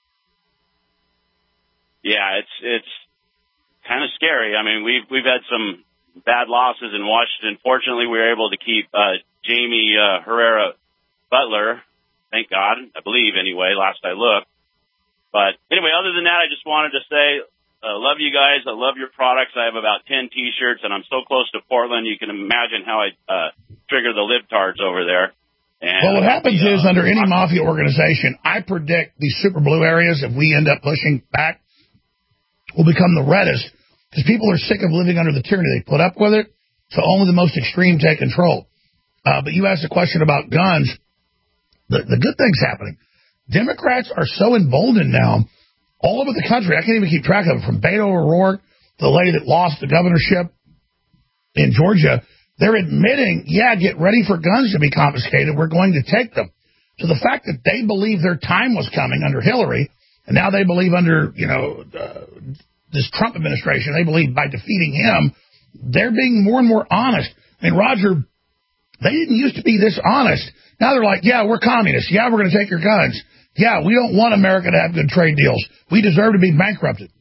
Yeah, it's kind of scary. I mean, we've had some bad losses in Washington. Fortunately, we were able to keep Jamie Herrera Butler. Thank God, I believe anyway, last I looked. But anyway, other than that, I just wanted to say, love you guys. I love your products. I have about 10 T-shirts, and I'm so close to Portland, you can imagine how I trigger the libtards over there. And, well, what happens is, under any mafia organization, I predict these super blue areas, if we end up pushing back, will become the reddest, because people are sick of living under the tyranny. They put up with it, so only the most extreme take control. But you asked a question about guns. The good thing's happening. Democrats are so emboldened now, all over the country. I can't even keep track of it, from Beto O'Rourke to the lady that lost the governorship in Georgia, they're admitting, yeah, get ready for guns to be confiscated. We're going to take them. So the fact that they believe their time was coming under Hillary, and now they believe under, this Trump administration, they believe by defeating him, they're being more and more honest. I mean, Roger, they didn't used to be this honest. Now they're like, yeah, we're communists. Yeah, we're going to take your guns. Yeah, we don't want America to have good trade deals. We deserve to be bankrupted.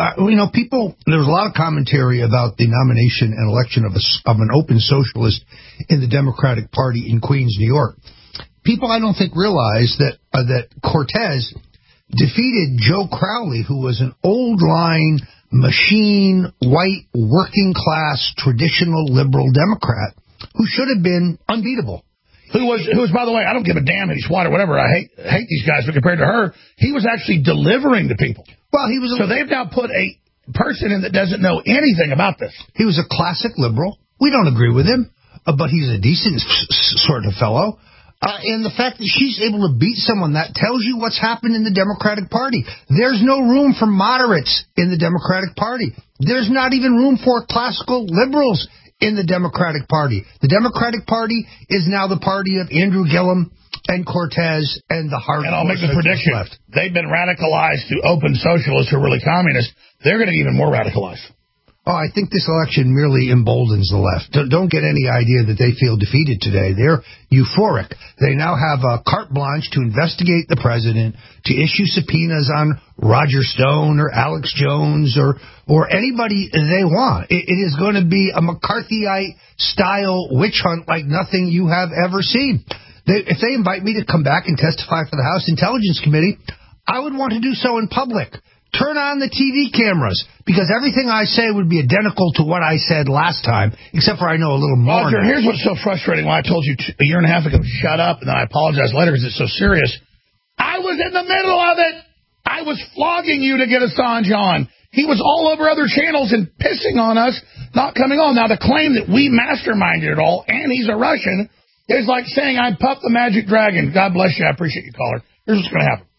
People, there's a lot of commentary about the nomination and election of an open socialist in the Democratic Party in Queens, New York. People, I don't think, realize that Cortez defeated Joe Crowley, who was an old-line, machine, white, working-class, traditional liberal Democrat who should have been unbeatable. Who was, by the way, I don't give a damn if he's white or whatever. I hate these guys, but compared to her, he was actually delivering to people. Well, he was. So they've now put a person in that doesn't know anything about this. He was a classic liberal. We don't agree with him, but he's a decent sort of fellow. And the fact that she's able to beat someone, that tells you what's happened in the Democratic Party. There's no room for moderates in the Democratic Party. There's not even room for classical liberals in the Democratic Party. The Democratic Party is now the party of Andrew Gillum and Cortez and the hard. And I'll make the prediction. Left. They've been radicalized to open socialists who are really communists. They're going to get even more radicalized. Oh, I think this election merely emboldens the left. Don't get any idea that they feel defeated today. They're euphoric. They now have a carte blanche to investigate the president, to issue subpoenas on Roger Stone or Alex Jones or anybody they want. It is going to be a McCarthyite-style witch hunt like nothing you have ever seen. If they invite me to come back and testify for the House Intelligence Committee, I would want to do so in public. Turn on the TV cameras, because everything I say would be identical to what I said last time, except for I know a little more. Roger, here's what's so frustrating. When I told you a year and a half ago, shut up, and then I apologized later because it's so serious. I was in the middle of it. I was flogging you to get Assange on. He was all over other channels and pissing on us, not coming on. Now, the claim that we masterminded it all, and he's a Russian, is like saying I Puff the Magic Dragon. God bless you. I appreciate you, caller. Here's what's going to happen.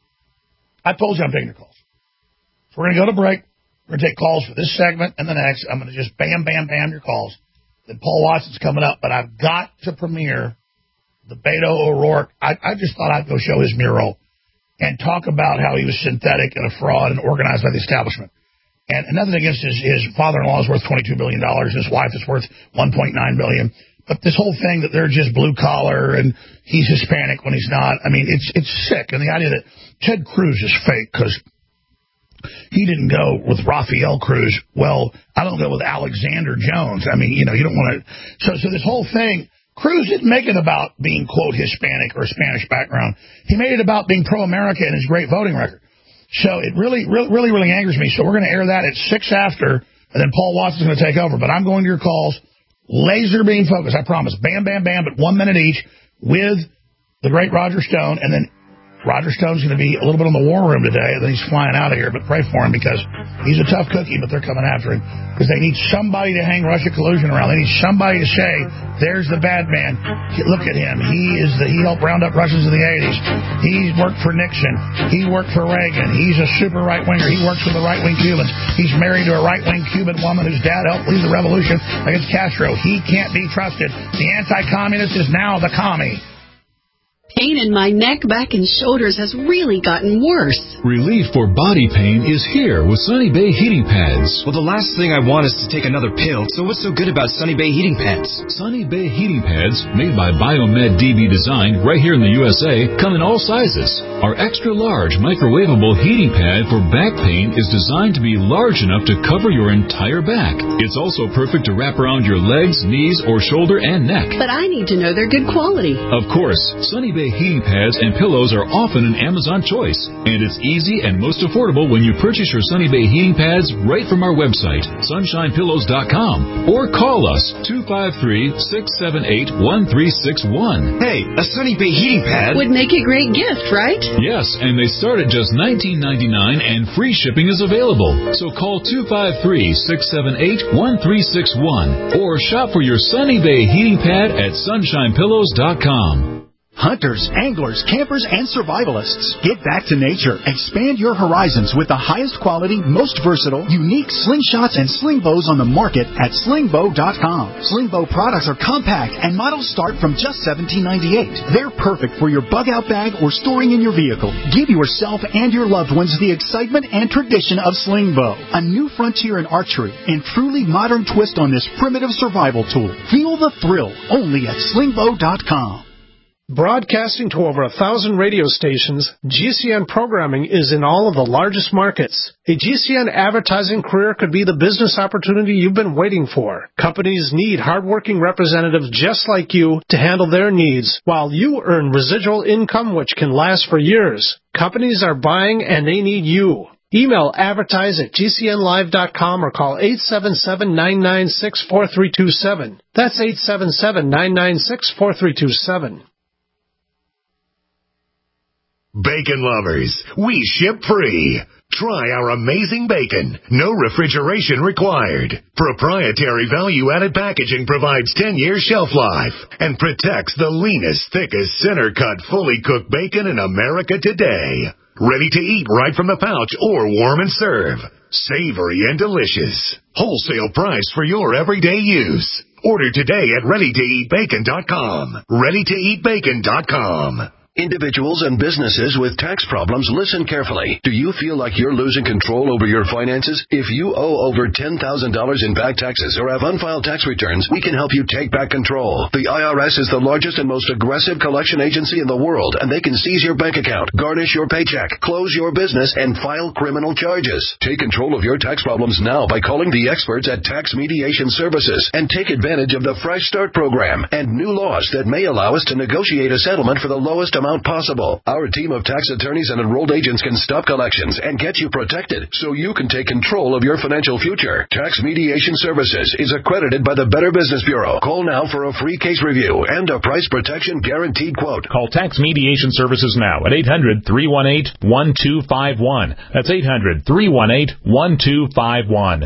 I told you I'm taking your calls. So we're going to go to break. We're going to take calls for this segment and the next. I'm going to just bam, bam, bam your calls. Then Paul Watson's coming up, but I've got to premiere the Beto O'Rourke. I just thought I'd go show his mural and talk about how he was synthetic and a fraud and organized by the establishment. And nothing against his father-in-law is worth $22 billion, and his wife is worth $1.9 billion. But this whole thing that they're just blue-collar and he's Hispanic when he's not, I mean, it's sick. And the idea that Ted Cruz is fake because he didn't go with Rafael Cruz. Well, I don't go with Alexander Jones. I mean, you don't want to. So this whole thing, Cruz didn't make it about being, quote, Hispanic or Spanish background. He made it about being pro-America and his great voting record. So it really angers me. So we're going to air that at 6 after, and then Paul Watson's going to take over. But I'm going to your calls, laser beam focus, I promise. Bam, bam, bam, but 1 minute each with the great Roger Stone, and then Roger Stone's going to be a little bit on the war room today, and then he's flying out of here, but pray for him because he's a tough cookie, but they're coming after him because they need somebody to hang Russia collusion around. They need somebody to say, there's the bad man. Look at him. He helped round up Russians in the 80s. He worked for Nixon. He worked for Reagan. He's a super right-winger. He works for the right-wing Cubans. He's married to a right-wing Cuban woman whose dad helped lead the revolution against Castro. He can't be trusted. The anti-communist is now the commie. Pain in my neck, back, and shoulders has really gotten worse. Relief for body pain is here with Sunny Bay heating pads. Well, the last thing I want is to take another pill, so what's so good about Sunny Bay heating pads? Sunny Bay heating pads, made by Biomed DB Design right here in the USA, come in all sizes. Our extra-large microwavable heating pad for back pain is designed to be large enough to cover your entire back. It's also perfect to wrap around your legs, knees, or shoulder and neck. But I need to know they're good quality. Of course, Sunny Bay heating pads and pillows are often an Amazon choice, and it's easy and most affordable when you purchase your Sunny Bay heating pads right from our website, sunshinepillows.com, or call us 253-678-1361. Hey, a Sunny Bay heating pad would make a great gift, right? Yes, and they start at just $19.99 and free shipping is available. So call 253-678-1361 or shop for your Sunny Bay heating pad at sunshinepillows.com. Hunters, anglers, campers, and survivalists. Get back to nature. Expand your horizons with the highest quality, most versatile, unique slingshots and sling bows on the market at slingbow.com. Slingbow products are compact and models start from just $17.98. They're perfect for your bug-out bag or storing in your vehicle. Give yourself and your loved ones the excitement and tradition of Slingbow, a new frontier in archery and truly modern twist on this primitive survival tool. Feel the thrill only at slingbow.com. Broadcasting to over 1,000 radio stations, GCN programming is in all of the largest markets. A GCN advertising career could be the business opportunity you've been waiting for. Companies need hardworking representatives just like you to handle their needs, while you earn residual income which can last for years. Companies are buying and they need you. Email advertise@gcnlive.com or call 877-996-4327. That's 877-996-4327. Bacon lovers, we ship free. Try our amazing bacon. No refrigeration required. Proprietary value-added packaging provides 10 years shelf life and protects the leanest, thickest, center-cut, fully cooked bacon in America today. Ready to eat right from the pouch or warm and serve. Savory and delicious. Wholesale price for your everyday use. Order today at readytoeatbacon.com. readytoeatbacon.com. Individuals and businesses with tax problems, listen carefully. Do you feel like you're losing control over your finances? If you owe over $10,000 in back taxes or have unfiled tax returns, we can help you take back control. The IRS is the largest and most aggressive collection agency in the world, and they can seize your bank account, garnish your paycheck, close your business, and file criminal charges. Take control of your tax problems now by calling the experts at Tax Mediation Services and take advantage of the Fresh Start program and new laws that may allow us to negotiate a settlement for the lowest amount possible. Our team of tax attorneys and enrolled agents can stop collections and get you protected so you can take control of your financial future. Tax Mediation Services is accredited by the Better Business Bureau. Call now for a free case review and a price protection guaranteed quote. Call Tax Mediation Services now at 800-318-1251. That's 800-318-1251.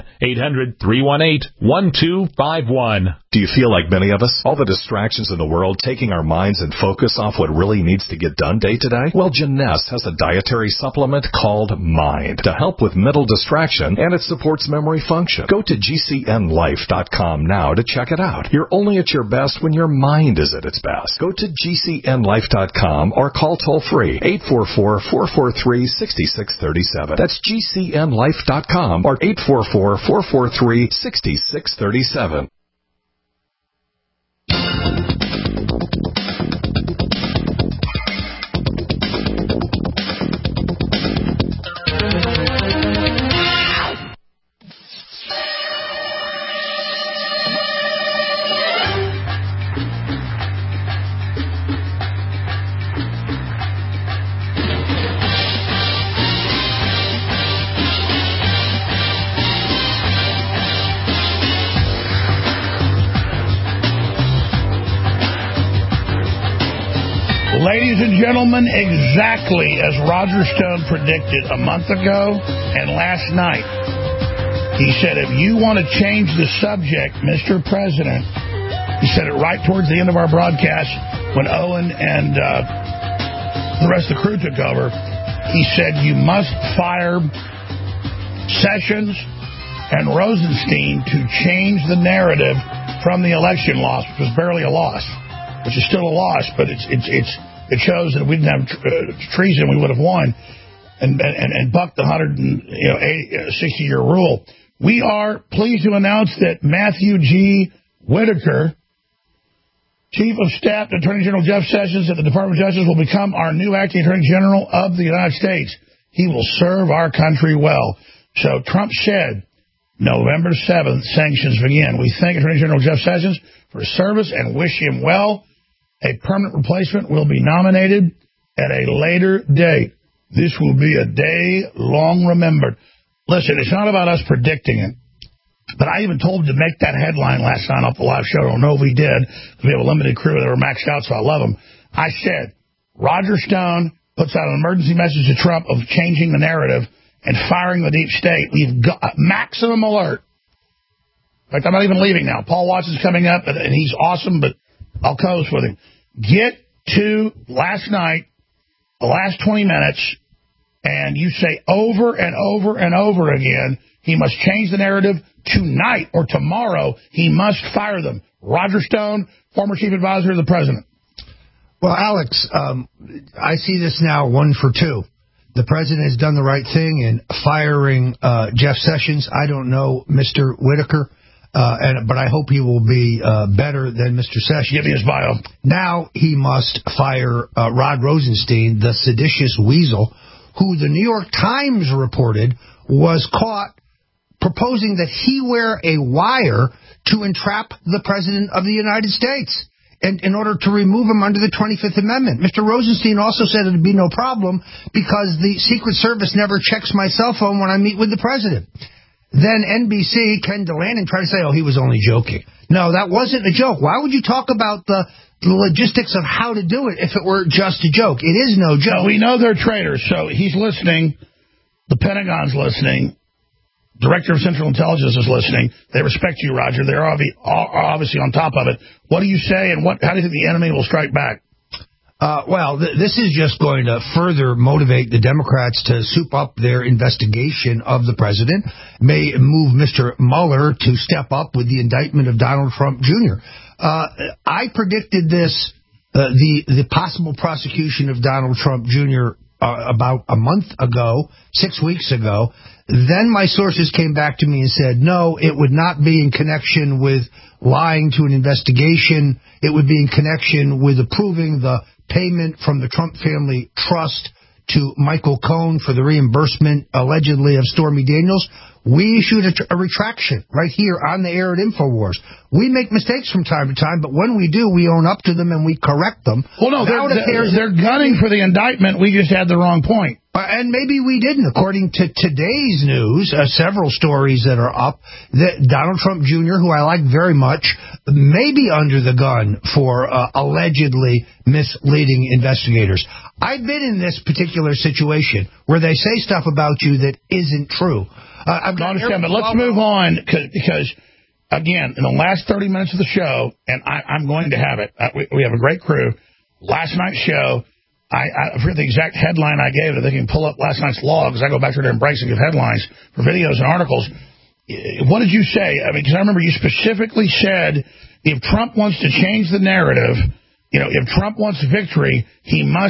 800-318-1251. Do you feel like many of us? All the distractions in the world taking our minds and focus off what really needs to get done day to day? Well, Jeunesse has a dietary supplement called Mind to help with mental distraction, and it supports memory function. Go to GCNlife.com now to check it out. You're only at your best when your mind is at its best. Go to GCNlife.com or call toll-free 844-443-6637. That's GCNlife.com or 844-443-6637. Ladies and gentlemen, exactly as Roger Stone predicted a month ago and last night, he said, if you want to change the subject, Mr. President, he said it right towards the end of our broadcast when Owen and the rest of the crew took over. He said, you must fire Sessions and Rosenstein to change the narrative from the election loss, which was barely a loss, which is still a loss, but it shows that if we didn't have treason, we would have won and bucked the 160-year rule. We are pleased to announce that Matthew G. Whitaker, Chief of Staff to Attorney General Jeff Sessions at the Department of Justice, will become our new acting Attorney General of the United States. He will serve our country well. So Trump said, November 7th, sanctions begin. We thank Attorney General Jeff Sessions for his service and wish him well. A permanent replacement will be nominated at a later date. This will be a day long remembered. Listen, it's not about us predicting it, but I even told him to make that headline last night off the live show. I don't know if he did, because we have a limited crew that were maxed out, so I love them. I said, Roger Stone puts out an emergency message to Trump of changing the narrative and firing the deep state. We've got maximum alert. In fact, I'm not even leaving now. Paul Watson's coming up, and he's awesome, but I'll co-host with him. Get to last night, the last 20 minutes, and you say over and over and over again, he must change the narrative tonight or tomorrow. He must fire them. Roger Stone, former chief advisor of the president. Well, Alex, I see this now 1 for 2. The president has done the right thing in firing Jeff Sessions. I don't know Mr. Whitaker, but I hope he will be better than Mr. Sessions. Give me his bio. Now he must fire Rod Rosenstein, the seditious weasel, who the New York Times reported was caught proposing that he wear a wire to entrap the President of the United States and in order to remove him under the 25th Amendment. Mr. Rosenstein also said it would be no problem because the Secret Service never checks my cell phone when I meet with the President. Then NBC, Ken Delaney, tried to say, oh, he was only joking. No, that wasn't a joke. Why would you talk about the logistics of how to do it if it were just a joke? It is no joke. No, we know they're traitors, so he's listening. The Pentagon's listening. Director of Central Intelligence is listening. They respect you, Roger. They're obviously on top of it. What do you say, and how do you think the enemy will strike back? Well, this is just going to further motivate the Democrats to soup up their investigation of the president, may move Mr. Mueller to step up with the indictment of Donald Trump Jr. I predicted this, the possible prosecution of Donald Trump Jr. About a month ago, 6 weeks ago. Then my sources came back to me and said, no, it would not be in connection with lying to an investigation. It would be in connection with approving the payment from the Trump family trust to Michael Cohen for the reimbursement, allegedly, of Stormy Daniels. We issued a retraction right here on the air at InfoWars. We make mistakes from time to time, but when we do, we own up to them and we correct them. Well, no, they're gunning for the indictment. We just had the wrong point. And maybe we didn't. According to today's news, several stories that are up, that Donald Trump Jr., who I like very much, may be under the gun for allegedly misleading investigators. I've been in this particular situation where they say stuff about you that isn't true. I understand, but let's move on because, again, in the last 30 minutes of the show, and I'm going to have it, we have a great crew. Last night's show, I forget the exact headline I gave it. They can pull up last night's logs. I go back to their breaks and give headlines for videos and articles. What did you say? I mean, because I remember you specifically said if Trump wants to change the narrative, if Trump wants victory, he must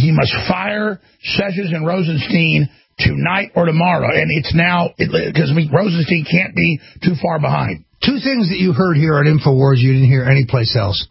fire Sessions and Rosenstein tonight or tomorrow. And it's now, because Rosenstein can't be too far behind. Two things that you heard here at InfoWars you didn't hear anyplace else.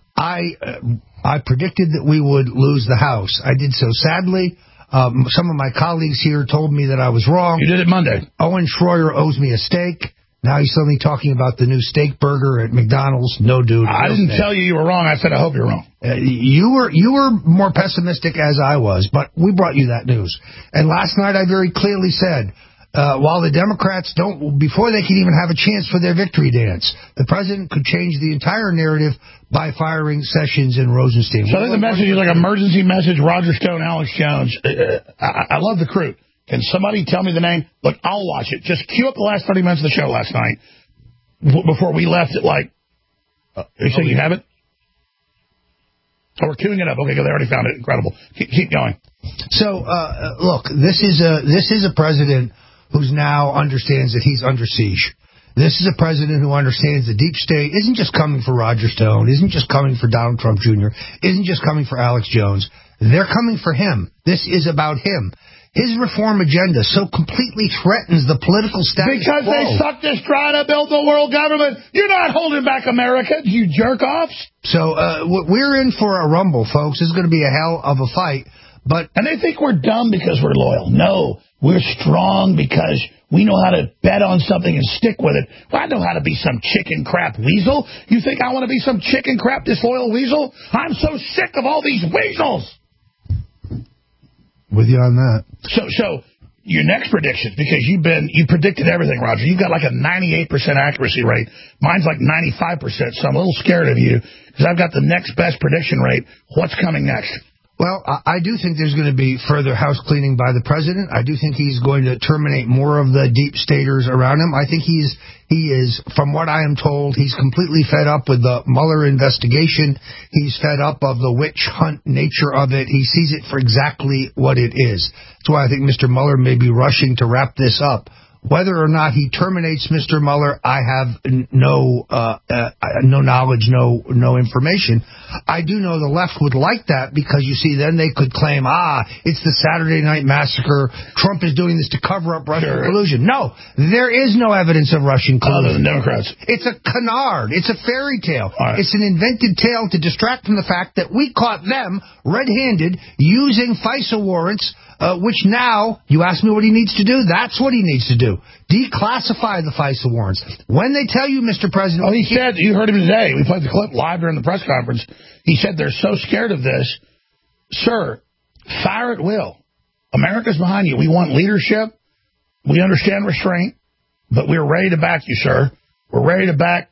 I predicted that we would lose the House. I did so sadly. Some of my colleagues here told me that I was wrong. You did it Monday. Owen Schroyer owes me a steak. Now he's suddenly talking about the new steak burger at McDonald's. No, dude. I didn't tell you were wrong. I said, I hope you're wrong. You were more pessimistic as I was, but we brought you that news. And last night I very clearly said, while the Democrats before they could even have a chance for their victory dance, the president could change the entire narrative by firing Sessions and Rosenstein. So I think the message is like emergency message, Roger Stone, Alex Jones. I love the crew. Can somebody tell me the name? Look, I'll watch it. Just cue up the last 30 minutes of the show last night before we left at you saying you have it? Oh, we're queuing it up. Okay, they already found it. Incredible. Keep going. So, look, this is a president who now understands that he's under siege. This is a president who understands the deep state isn't just coming for Roger Stone, isn't just coming for Donald Trump Jr., isn't just coming for Alex Jones. They're coming for him. This is about him. His reform agenda so completely threatens the political status because quo. They sucked us dry to build the world government. You're not holding back America, you jerk-offs. So we're in for a rumble, folks. This is going to be a hell of a fight. And they think we're dumb because we're loyal. No, we're strong because we know how to bet on something and stick with it. Well, I know how to be some chicken crap weasel. You think I want to be some chicken crap disloyal weasel? I'm so sick of all these weasels. With you on that. So your next predictions, because you predicted everything, Roger. You've got like a 98% accuracy rate. Mine's like 95%, so I'm a little scared of you because I've got the next best prediction rate. What's coming next? Well, I do think there's going to be further house cleaning by the president. I do think he's going to terminate more of the deep staters around him. I think he is, from what I am told, he's completely fed up with the Mueller investigation. He's fed up of the witch hunt nature of it. He sees it for exactly what it is. That's why I think Mr. Mueller may be rushing to wrap this up. Whether or not he terminates Mr. Mueller, I have no knowledge, no information. I do know the left would like that because, you see, then they could claim, it's the Saturday Night Massacre. Trump is doing this to cover up Russian collusion. No, there is no evidence of Russian collusion. Other than Democrats. It's a canard. It's a fairy tale. Right. It's an invented tale to distract from the fact that we caught them red-handed using FISA warrants, which now, you ask me what he needs to do? That's what he needs to do. Declassify the FISA warrants. When they tell you, Mr. President... Well, he said, you heard him today, we played the clip live during the press conference, he said they're so scared of this. Sir, fire at will. America's behind you. We want leadership. We understand restraint, but we're ready to back you, sir. We're ready to back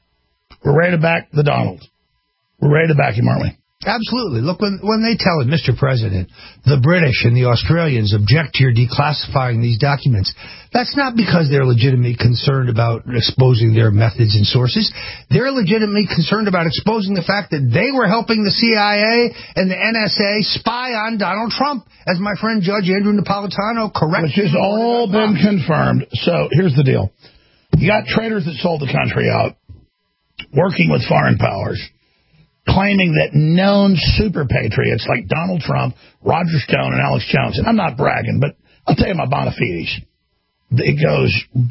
the Donald. We're ready to back him, aren't we? Absolutely. Look, when they tell it, Mr. President, the British and the Australians object to your declassifying these documents, that's not because they're legitimately concerned about exposing their methods and sources. They're legitimately concerned about exposing the fact that they were helping the CIA and the NSA spy on Donald Trump, as my friend Judge Andrew Napolitano correctly. Which has all been confirmed. So here's the deal. You got traitors that sold the country out, working with foreign powers, claiming that known super patriots like Donald Trump, Roger Stone, and Alex Jones, and I'm not bragging, but I'll tell you my bona fides. It goes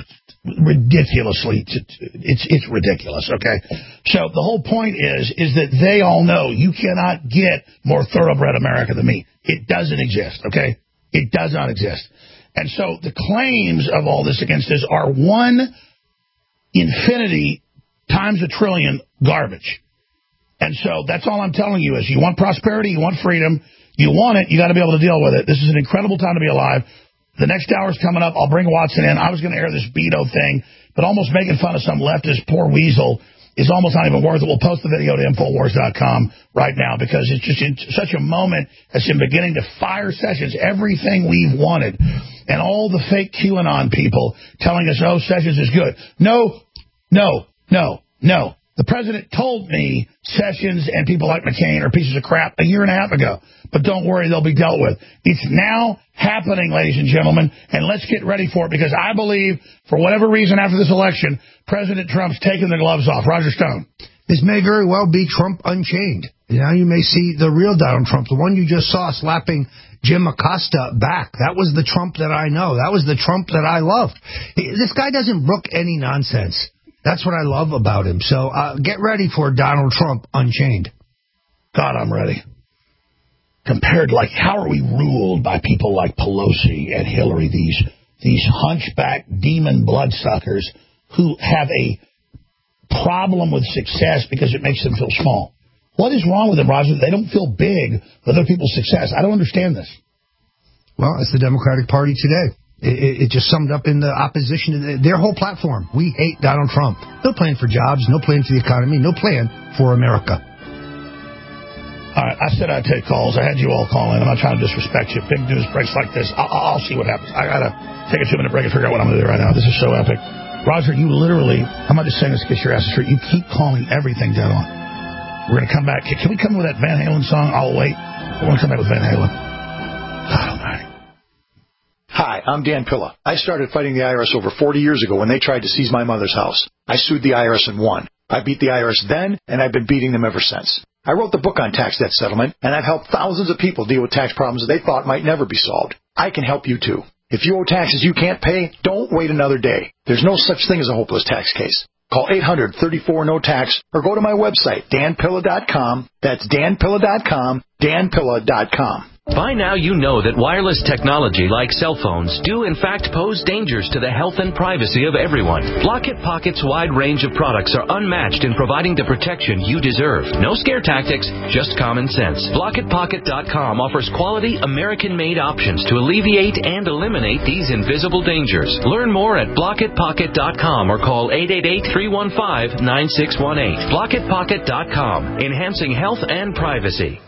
ridiculously. It's ridiculous, okay? So the whole point is that they all know you cannot get more thoroughbred America than me. It doesn't exist, okay? It does not exist. And so the claims of all this against us are one infinity times a trillion garbage. And so that's all I'm telling you is you want prosperity, you want freedom, you want it, you got to be able to deal with it. This is an incredible time to be alive. The next hour's coming up. I'll bring Watson in. I was going to air this Beto thing, but almost making fun of some leftist poor weasel is almost not even worth it. We'll post the video to Infowars.com right now because it's just such a moment as him beginning to fire Sessions, everything we've wanted, and all the fake QAnon people telling us, oh, Sessions is good. No. The president told me Sessions and people like McCain are pieces of crap a year and a half ago. But don't worry, they'll be dealt with. It's now happening, ladies and gentlemen, and let's get ready for it because I believe, for whatever reason after this election, President Trump's taking the gloves off. Roger Stone. This may very well be Trump Unchained. Now you may see the real Donald Trump, the one you just saw slapping Jim Acosta back. That was the Trump that I know. That was the Trump that I loved. This guy doesn't brook any nonsense. That's what I love about him. So get ready for Donald Trump Unchained. God, I'm ready. Compared, like, how are we ruled by people like Pelosi and Hillary, these hunchback demon bloodsuckers who have a problem with success because it makes them feel small? What is wrong with them, Roger? They don't feel big with other people's success. I don't understand this. Well, it's the Democratic Party today. It just summed up in the opposition to their whole platform. We hate Donald Trump. No plan for jobs, no plan for the economy, no plan for America. All right, I said I'd take calls. I had you all call in. I'm not trying to disrespect you. Big news breaks like this. I'll see what happens. I got to take a 2-minute break and figure out what I'm going to do right now. This is so epic. Roger, you literally, I'm not just saying this to get your ass straight. You keep calling everything dead on. We're going to come back. Can we come with that Van Halen song? I'll wait. We're going to come back with Van Halen. God almighty. Hi, I'm Dan Pilla. I started fighting the IRS over 40 years ago when they tried to seize my mother's house. I sued the IRS and won. I beat the IRS then, and I've been beating them ever since. I wrote the book on tax debt settlement, and I've helped thousands of people deal with tax problems that they thought might never be solved. I can help you, too. If you owe taxes you can't pay, don't wait another day. There's no such thing as a hopeless tax case. Call 800-34-NO-TAX or go to my website, danpilla.com. That's danpilla.com, danpilla.com. By now you know that wireless technology like cell phones do in fact pose dangers to the health and privacy of everyone. Blocket Pocket's wide range of products are unmatched in providing the protection you deserve. No scare tactics, just common sense. BlocketPocket.com offers quality American-made options to alleviate and eliminate these invisible dangers. Learn more at BlocketPocket.com or call 888-315-9618. BlocketPocket.com, enhancing health and privacy.